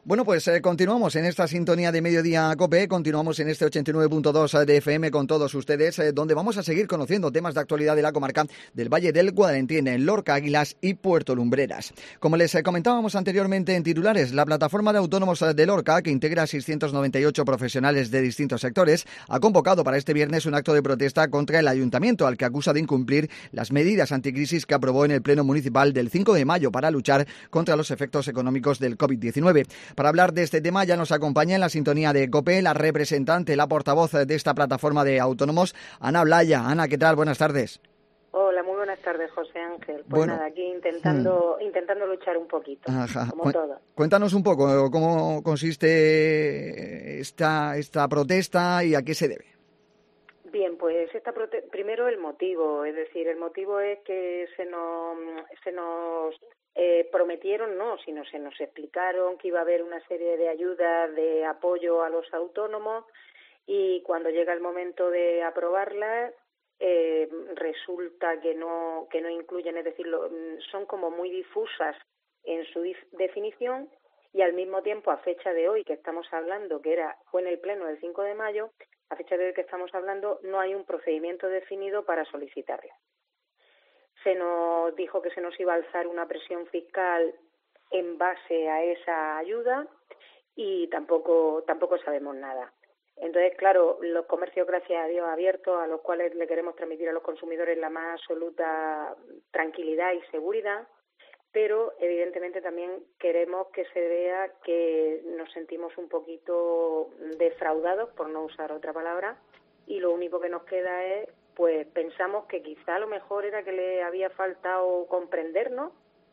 Bueno, pues continuamos en esta sintonía de Mediodía COPE, continuamos en este 89.2 de FM con todos ustedes, donde vamos a seguir conociendo temas de actualidad de la comarca del Valle del Guadalentín, en Lorca, Águilas y Puerto Lumbreras. Como les comentábamos anteriormente en titulares, la plataforma de autónomos de Lorca, que integra a 698 profesionales de distintos sectores, ha convocado para este viernes un acto de protesta contra el ayuntamiento, al que acusa de incumplir las medidas anticrisis que aprobó en el Pleno Municipal del 5 de mayo para luchar contra los efectos económicos del COVID-19. Para hablar de este tema ya nos acompaña en la sintonía de COPE la representante, la portavoz de esta plataforma de autónomos, Ana Blaya. Ana, ¿qué tal? Buenas tardes. Hola, muy buenas tardes, José Ángel. Pues nada, aquí intentando luchar un poquito, como todo. Cuéntanos un poco cómo consiste esta protesta y a qué se debe. Bien, pues primero el motivo, es decir, el motivo es que se nos prometieron, no, sino se nos explicaron que iba a haber una serie de ayudas de apoyo a los autónomos y cuando llega el momento de aprobarlas resulta que no incluyen, es decir, son como muy difusas en su definición y al mismo tiempo a fecha de hoy que estamos hablando, fue en el pleno del 5 de mayo, a fecha de hoy que estamos hablando no hay un procedimiento definido para solicitarla. Se nos dijo que se nos iba a alzar una presión fiscal en base a esa ayuda y tampoco sabemos nada. Entonces, claro, los comercios, gracias a Dios, abiertos, a los cuales le queremos transmitir a los consumidores la más absoluta tranquilidad y seguridad, pero evidentemente también queremos que se vea que nos sentimos un poquito defraudados, por no usar otra palabra, y lo único que nos queda es, pues pensamos que quizá a lo mejor era que le había faltado comprendernos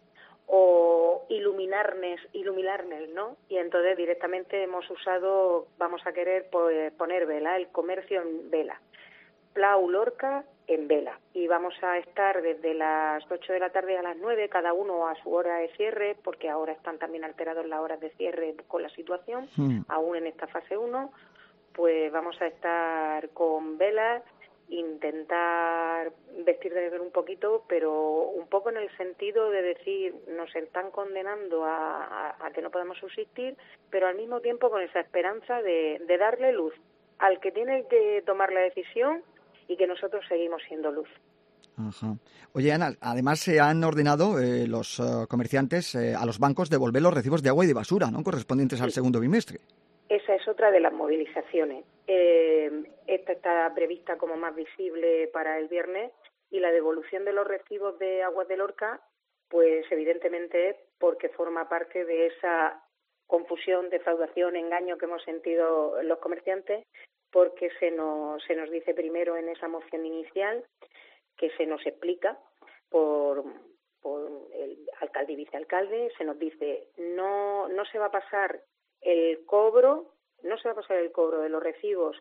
o iluminarnos, ¿no? Y entonces directamente vamos a querer pues, poner vela, el comercio en vela, Plau Lorca en vela, y vamos a estar desde las 8 de la tarde a las 9, cada uno a su hora de cierre, porque ahora están también alteradas las horas de cierre con la situación, aún en esta fase 1, pues vamos a estar con velas, intentar vestir de negro un poquito, pero un poco en el sentido de decir, nos están condenando a que no podamos subsistir, pero al mismo tiempo con esa esperanza de darle luz al que tiene que tomar la decisión y que nosotros seguimos siendo luz. Ajá. Oye, Ana, además se han ordenado los comerciantes a los bancos devolver los recibos de agua y de basura, ¿no?, correspondientes al segundo bimestre. Esa es otra de las movilizaciones. Esta está prevista como más visible para el viernes y la devolución de los recibos de aguas de Lorca, pues evidentemente es porque forma parte de esa confusión, defraudación, engaño que hemos sentido los comerciantes, porque se nos dice primero en esa moción inicial que se nos explica por el alcalde y vicealcalde, se nos dice no se va a pasar el cobro de los recibos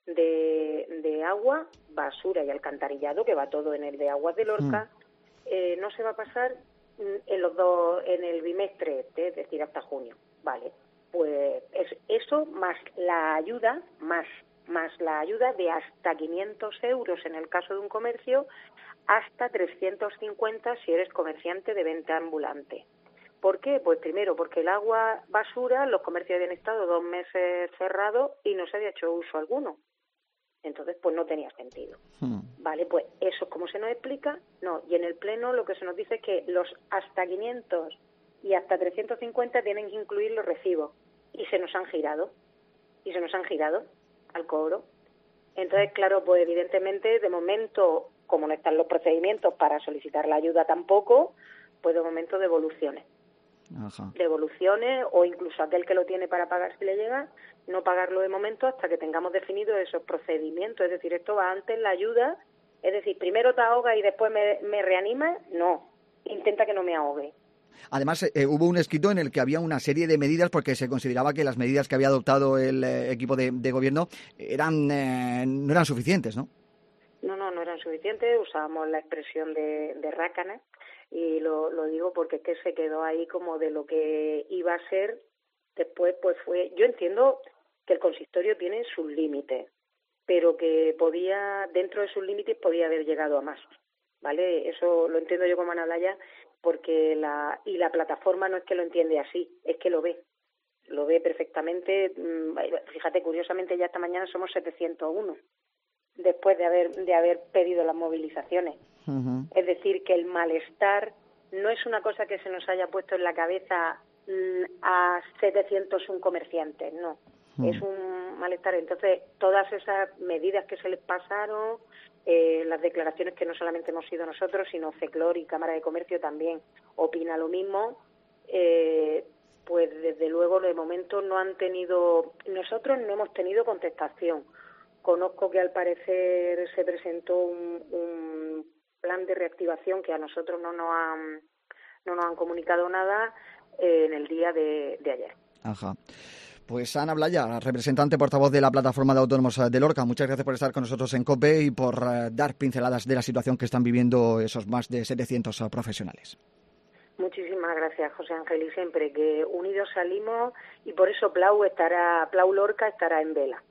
de agua, basura y alcantarillado, que va todo en el de aguas de Lorca, no se va a pasar en el bimestre, es decir, hasta junio. Vale, pues eso más la ayuda, más la ayuda de hasta 500 euros en el caso de un comercio, hasta 350 si eres comerciante de venta ambulante. ¿Por qué? Pues primero, porque el agua basura, los comercios habían estado 2 meses cerrados y no se había hecho uso alguno. Entonces, pues no tenía sentido. Vale, pues eso, como se nos explica, no. Y en el pleno lo que se nos dice es que los hasta 500 y hasta 350 tienen que incluir los recibos. Y se nos han girado al cobro. Entonces, claro, pues evidentemente, de momento, como no están los procedimientos para solicitar la ayuda tampoco, pues de momento devoluciones. Ajá. Devoluciones o incluso aquel que lo tiene para pagar si le llega, no pagarlo de momento hasta que tengamos definidos esos procedimientos. Es decir, esto va antes la ayuda, es decir, primero te ahoga y después me reanima, no, intenta que no me ahogue. Además, hubo un escrito en el que había una serie de medidas porque se consideraba que las medidas que había adoptado el equipo de gobierno no eran suficientes, ¿no? No eran suficientes, usábamos la expresión de rácana y lo digo porque es que se quedó ahí como de lo que iba a ser después, pues fue, yo entiendo que el consistorio tiene sus límites, pero que dentro de sus límites podía haber llegado a más, ¿vale? Eso lo entiendo yo como Ana Blaya, porque la plataforma no es que lo entiende así, es que lo ve perfectamente. Fíjate, curiosamente ya esta mañana somos 701 después de haber pedido las movilizaciones. Uh-huh. Es decir, que el malestar no es una cosa que se nos haya puesto en la cabeza a 701 comerciantes, no. Es un malestar. Entonces, todas esas medidas que se les pasaron, las declaraciones que no solamente hemos sido nosotros, sino CECLOR y Cámara de Comercio también opina lo mismo, pues desde luego de momento nosotros no hemos tenido contestación. Conozco que al parecer se presentó un plan de reactivación que a nosotros no nos han comunicado nada en el día de ayer. Ajá. Pues Ana Blaya, representante portavoz de la Plataforma de Autónomos de Lorca, muchas gracias por estar con nosotros en COPE y por dar pinceladas de la situación que están viviendo esos más de 700 profesionales. Muchísimas gracias, José Ángel, y siempre que unidos salimos, y por eso Plau Lorca estará en vela.